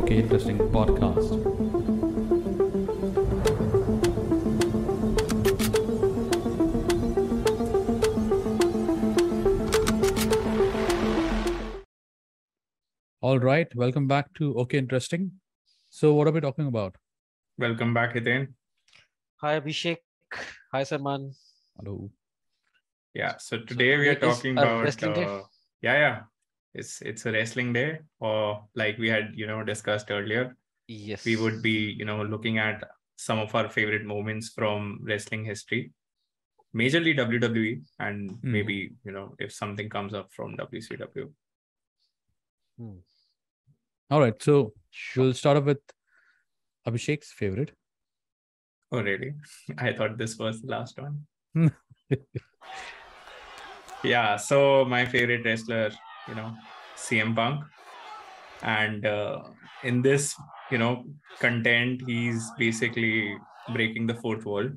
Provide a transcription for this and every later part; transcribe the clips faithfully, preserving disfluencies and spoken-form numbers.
Okay Interesting podcast. All right, welcome back to Okay Interesting. So, what are we talking about? Welcome back, Hiten. Hi Abhishek. Hi Salman. Hello. Yeah, so today we are today is talking a about wrestling day? uh, yeah, yeah. It's it's a wrestling day, or like we had, you know, discussed earlier. Yes. We would be, you know, looking at some of our favorite moments from wrestling history, majorly W W E, and Hmm. maybe, you know, if something comes up from W C W. Hmm. All right, so Sure. we'll start off with Abhishek's favorite. Oh, really? I thought this was the last one. Yeah, so my favorite wrestler, you know, C M Punk. And uh, in this, you know, content, he's basically breaking the fourth wall.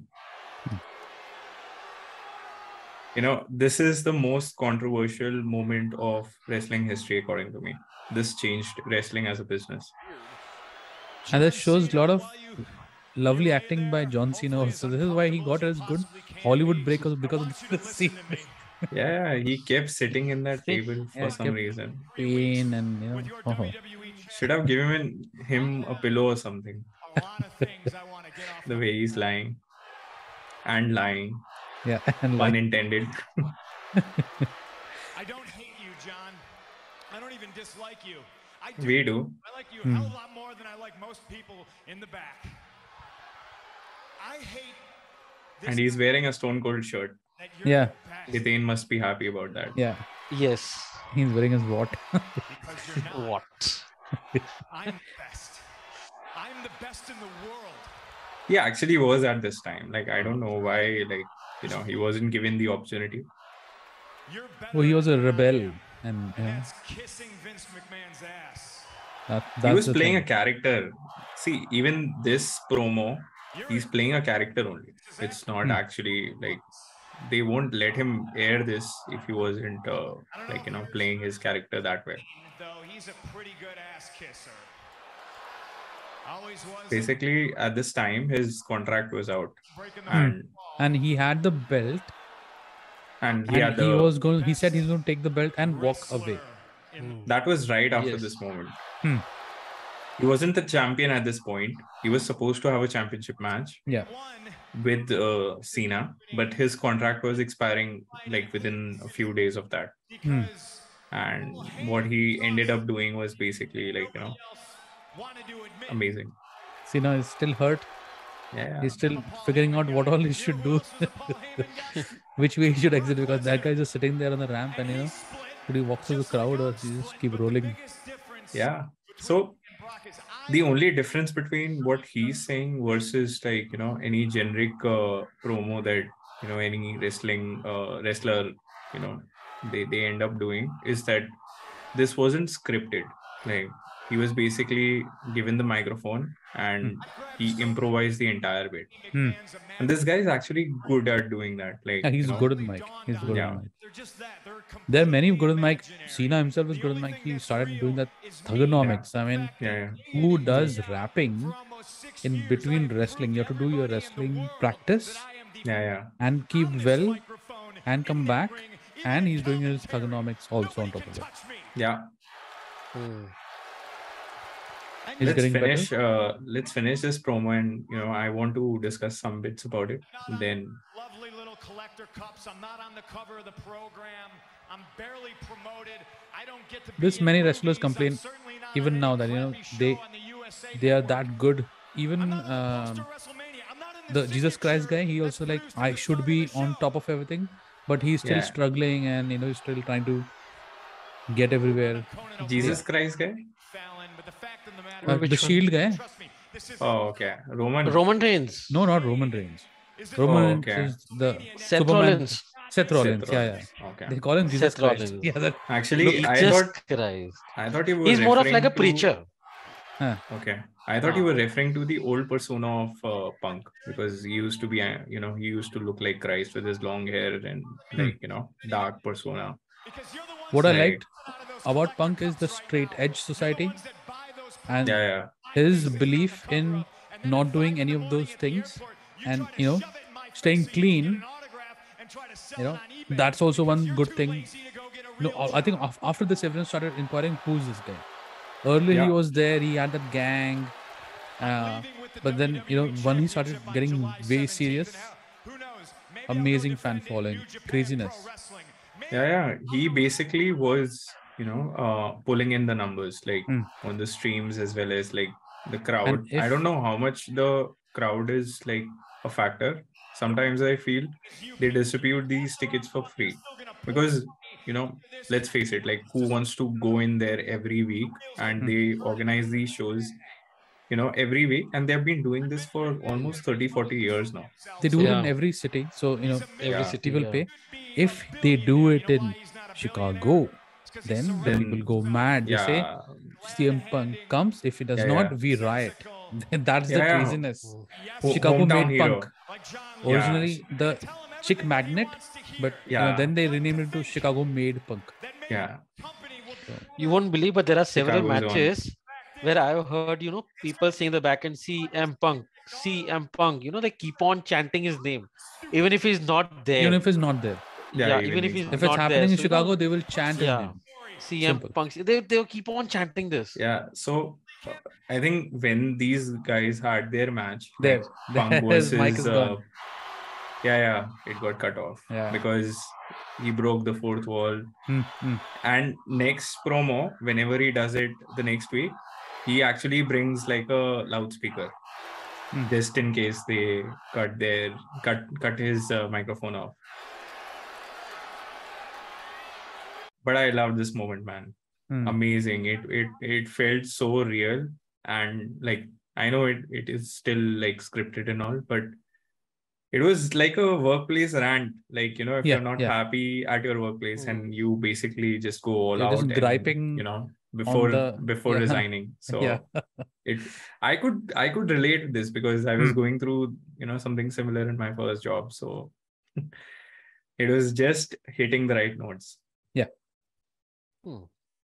You know, this is the most controversial moment of wrestling history, according to me. This changed wrestling as a business. And this shows a lot of lovely acting by John Cena also. This is why he got his good Hollywood break was because of the scene. Yeah, he kept sitting in that See? table for Yeah, some kept- reason. Pain and you know. Oh. Should have given him a pillow or something. The way he's lying and lying, Yeah, and pun like intended. I don't hate you, John. I don't even dislike you. I do. We do. I like you a Hmm. hell of a lot more than I like most people in the back. I hate this And he's wearing a Stone Cold shirt. that you're Yeah. past Hiten must be happy about that. yeah, Yes. he's wearing his what? because you're not. What? I'm the best. I'm the best in the world. He actually was at this time. Like, I don't know why, like, you know, he wasn't given the opportunity. You're better Well, he was a than I rebel, am. and And you know, that's kissing Vince McMahon's ass. that, He that's was the playing thing. a character. See, even this promo, You're he's playing a character only. It's not Hmm. actually like they won't let him air this if he wasn't uh, like, you know, playing his character that way. though he's a pretty good ass kisser. Always was. Basically, at this time, his contract was out, breaking the and And he had the belt, and he and had he the was going. He said he's going to take the belt and walk away. wrestler in the that was right after Yes. this moment. Hmm. He wasn't the champion at this point. He was supposed to have a championship match Yeah, one. with uh, Cena, but his contract was expiring like within a few days of that. Because And what he ended up doing was basically like, you know, nobody else wanted to admit amazing. Cena is still hurt. Yeah. He's still figuring out what all he should do, which way he should exit, because that guy is just sitting there on the ramp, and you know, could he walk through the crowd or he just keep rolling? Yeah. So the only difference between what he's saying versus like, you know, any generic uh, promo that, you know, any wrestling uh, wrestler, you know, they, they end up doing is that this wasn't scripted. Like, he was basically given the microphone and he improvised the entire bit. Hmm. And this guy is actually good at doing that. Like, Yeah, he's you know, good at mic. He's good Yeah. at mic. They're just that. They're There are many good at completely mic. imaginary. Cena himself is The good at only mic. thing He that's started real doing that is me. thugonomics. I mean, Yeah, yeah. who does For rapping almost six in years, between I've wrestling? You have to do your proved to wrestling everybody in the world practice that I am the Yeah, yeah. and keep on this well microphone, and come in the back. ring, even And in he's doing his commentary. thugonomics also on Nobody top can of it. touch me. Yeah. Hmm. And He's let's getting better. finish uh let's finish this promo, and you know, I want to discuss some bits about it. Not on Then lovely little collector cups. I'm not on the cover of the program. I'm barely promoted. I don't get to be This in many movies. wrestlers I'm complain certainly not even on now any that, you know, crappy they show on the U S A they are Network. that good. Even I'm not on the um, poster of WrestleMania. I'm not in the Jesus Christ guy, he that's also like, produced at I the should start of be the on show. top of everything, but he's still Yeah. struggling, and you know, he's still trying to get everywhere. Conan Jesus O'Brien, Christ guy. Fallon, but the fact of the matter Uh, is, Which the one? Shield guy? trust me, this is Oh, okay. Roman. Roman Reigns. No, not Roman Reigns. is it Roman Oh, Reigns okay. is the Seth Superman. Rollins. Seth Rollins. Seth Yeah, Rollins. yeah. Okay. They call him Jesus Seth Christ. Rollins. Yeah, that, Actually, I Jesus thought Christ. I thought you were He's more of referring like a to- preacher. huh. Okay. I thought you Ah. were referring to the old persona of uh, Punk, because he used to be, uh, you know, he used to look like Christ with his long hair and like, you know, dark persona. because you're the ones What I Right. liked about Punk is the straight edge society. and Yeah, yeah. his belief in not doing any of those things and you know staying clean, you know, that's also one good thing. No, I think af- after this, everyone started inquiring who's this guy. Earlier, he Yeah. was there, he had that gang, uh, but then you know when he started getting way serious, amazing fan following, craziness. Yeah, yeah. He basically was, you know, uh, pulling in the numbers like Mm. on the streams as well as like the crowd. And if I don't know how much the crowd is like a factor. Sometimes I feel they distribute these tickets for free because, you know, let's face it, like who wants to go in there every week and Hmm. they organize these shows, you know, every week, and they've been doing this for almost thirty, forty years now. they do it in Yeah. every city, so you know Every Yeah. city. people yeah. pay. If they do it in Chicago, then the Then- people go mad. They say Yeah. C M Punk comes. If he does Yeah, not, yeah. we riot. That's the Yeah, yeah. craziness. Ho- Chicago hometown made hero. Punk. Originally the Chick Magnet, but you know Yeah. then they renamed it to Chicago made Punk. Yeah. You won't believe, but there are several Chicago's own. matches where I've heard, you know, people saying the back end C M Punk, C M Punk. You know, they keep on chanting his name, even if he's not there. Even if it's not there. yeah, Yeah, even, even if he's he's not. If it's not happening there. in So, you know, Chicago, they will chant his yeah, name. C M Simple. Punk. They they'll keep on chanting this. Yeah. So uh, I think when these guys had their match, There, like Punk his mic versus is gone. uh, yeah, yeah, it got cut off Yeah. because he broke the fourth wall. Hmm, hmm. And next promo, whenever he does it the next week, he actually brings like a loudspeaker, Hmm. just in case they cut their cut cut his uh, microphone off. But I loved this moment, man. Hmm. Amazing. It it it felt so real, and like I know it it is still like scripted and all, but it was like a workplace rant. Like, you know, if Yeah, you're not yeah. happy at your workplace and you basically just go all You're out just and, griping you know, before the- before yeah. resigning. So Yeah. it I could I could relate to this because I was Hmm. going through, you know, something similar in my first job. So it was just hitting the right notes, Hmm.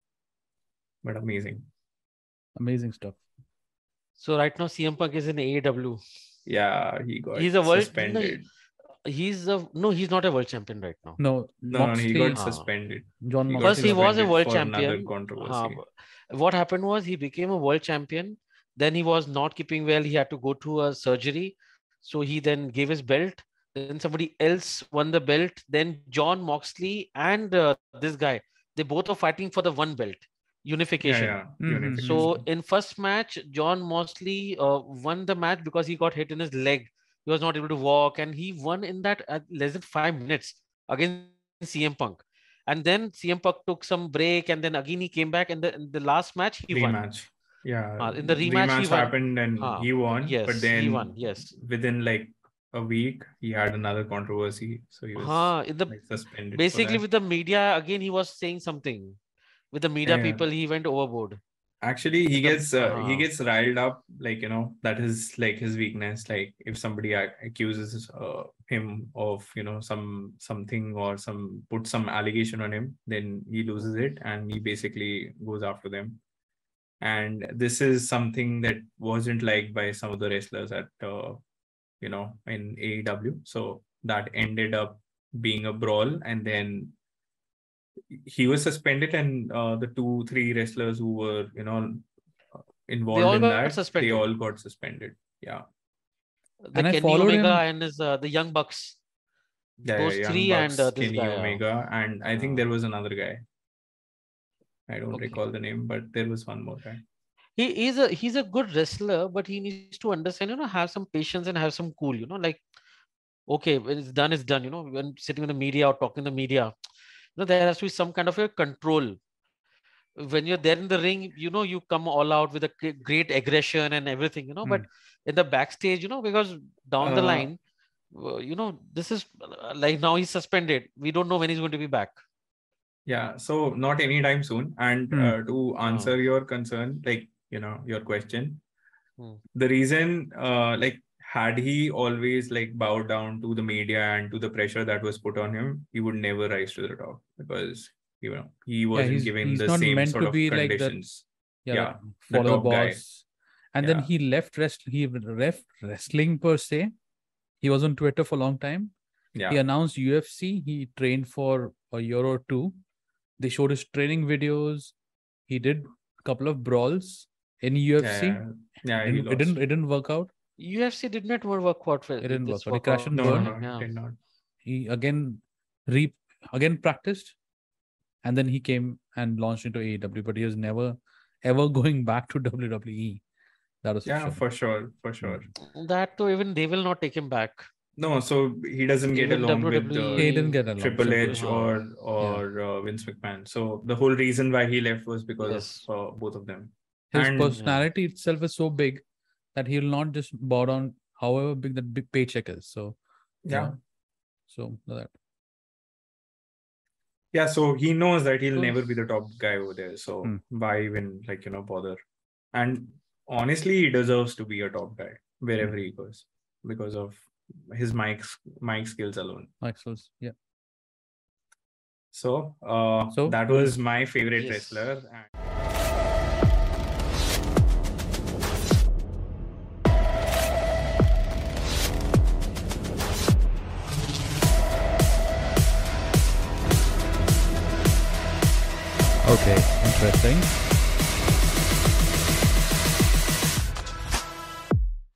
but amazing. Amazing stuff. So right now C M Punk is in A E W. Yeah, he got He's a world- suspended. He's a no, he's not a world champion right now. No, No, no, he got Ah. suspended. John He got Moxley. First, he was a suspended world for another champion. controversy. Uh, what happened was he became a world champion. Then he was not keeping well. He had to go to a surgery. So he then gave his belt. Then somebody else won the belt. Then John Moxley and uh, this guy, they both are fighting for the one belt Yeah, unification. yeah. Mhm. Unification. So in first match, John Moxley uh, won the match because he got hit in his leg. He was not able to walk, and he won in that at less than five minutes against C M Punk. And then C M Punk took some break, and then again he came back. And the, in the last match, he won. rematch. Yeah. Uh, in the rematch, he won. happened and Ah, he won. yes, but he then won, yes. within like a week, he had another controversy. So he was Huh, in the like suspended. for basically that. with the media again, he was saying something. With the media Yeah, yeah. people, he went overboard. Actually, he the- gets uh, he ah. gets riled up, like, you know, that is like his weakness. Like if somebody ac- accuses uh, him of, you know, some something or some put some allegation on him, then he loses it and he basically goes after them. And this is something that wasn't liked by some of the wrestlers at uh, you know, in A E W. So that ended up being a brawl, and then he was suspended, and uh, the two, three wrestlers who were, you know, involved all in got that, suspended. they all got suspended. Yeah. The And I Kenny followed Omega him- and his uh, the Young Bucks. Yeah, Those yeah, Young three Bucks, and uh, this Kenny guy. uh, Omega, and I think uh, there was another guy. I don't Okay. recall the name, but there was one more guy. he is a he's a good wrestler, but he needs to understand, you know, have some patience and have some cool, you know, like okay, when it's done, it's done, you know, when sitting in the media or talking to the media, you know, there has to be some kind of a control. When you're there in the ring, you know, you come all out with a gre- great aggression and everything, you know, but in the backstage, you know, because down the Uh, line, uh, you know, this is uh, like now he's suspended. We don't know when he's going to be back. Yeah, so not anytime soon. And Hmm. uh, to answer your concern, like, you know, your question, Hmm. the reason, uh, like, had he always like bowed down to the media and to the pressure that was put on him, he would never rise to the top because, you know, he wasn't he's- given he's the not same meant sort to of be like that- conditions. Yeah, Yeah, like, the follow the, top guy. boss. And then Yeah. he left rest. He left wrestling per se. He was on Twitter for a long time. Yeah. He announced U F C. He trained for a year or two. They showed his training videos. He did a couple of brawls in U F C. Yeah, yeah, It he didn't, it didn't. lost. It didn't work out. U F C did not work out for It didn't this work out. He crashed and workout No, no, burned. no, for him, he yeah. did not. He again re again practiced, and then he came and launched into A E W. But he was never ever going back to W W E. That was for Yeah, sure. for sure, for sure. That too, even they will not take him back. No, so he doesn't get Even along with W W E, uh, He didn't get along. Triple Triple H H. or or uh, Vince McMahon. So the whole reason why he left was because Yes. of uh, both of them. His And- personality itself is so big that he'll not just bow down, however big that big paycheck is. So you Yeah, know, so that yeah. So he knows that he'll Hmm. never be the top guy over there. So Hmm. why even like you know bother? And honestly, he deserves to be a top guy wherever he goes because of his mic mic skills alone. Maxwell's, yeah. So, uh, So, that good. was my favorite Yes. wrestler. And Okay, interesting.